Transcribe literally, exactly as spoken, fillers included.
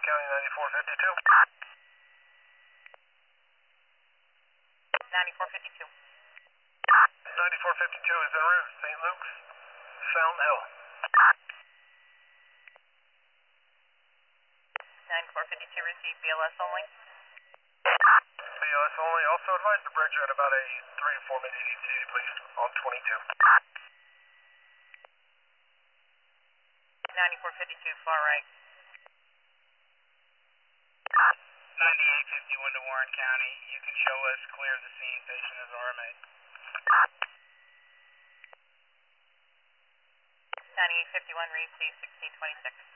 County ninety-four fifty-two. ninety-four fifty-two. ninety-four fifty-two is en route. Saint Luke's, Fountain Hill. ninety-four fifty-two received, B L S only. B L S only. Also advise the bridge at about a three to four minute E T, please, on twenty-two. ninety-four fifty-two, far right. ninety-eight fifty-one to Warren County. You can show us clear of the scene. Patient is R M A. ninety-eight fifty-one, read C sixteen twenty-six.